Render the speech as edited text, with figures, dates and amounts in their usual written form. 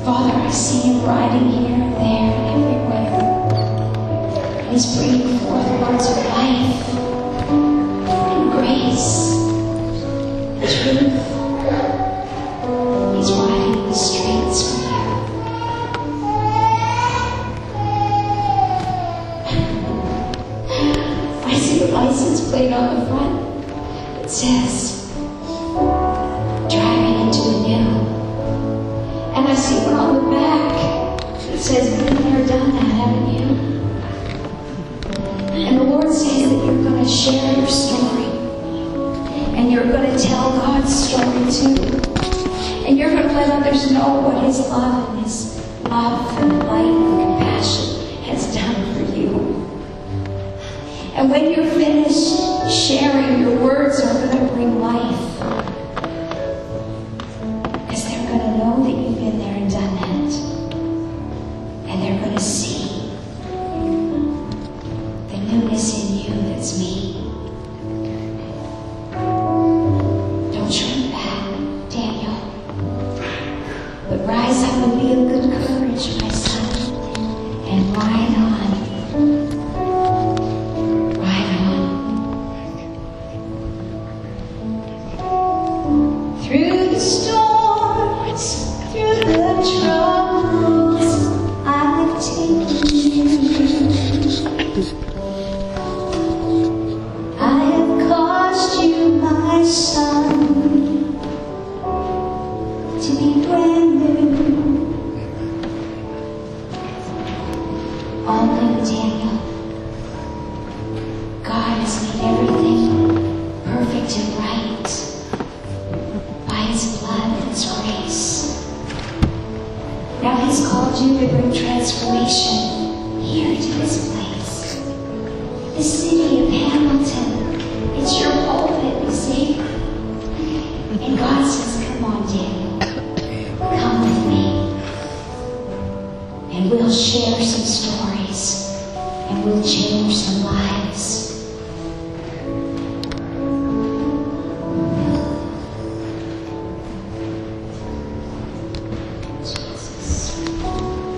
Father, I see him riding here and there and everywhere. And he's bringing forth words of life and grace and truth. He's riding the streets for you. I see a license plate on the front that says, driving into a new. And I see one on the back that says, been there, done that, haven't you? And the Lord says that you're going to share your story. And you're going to tell God's story too. And you're going to let others know what His love and His love and light and compassion has done for you. And when you're finished sharing, your words are going to bring life. Because they're going to know that you've been there and done that. And they're going to see the newness in you that's me. Don't shrink back, Daniel. But rise up and be of good courage, my son. And ride on. Ride on. Through the storms, through the troubles, I've taken you. I have caused you, my son, to be brand new. All new, Daniel. God has made everything perfect and right by His blood and His grace. Now He's called you to bring transformation here to this place. The city of Hamilton. It's your pulpit, you see. And God says, come on, Daniel. Come with me. And we'll share some stories. And we'll change some lives.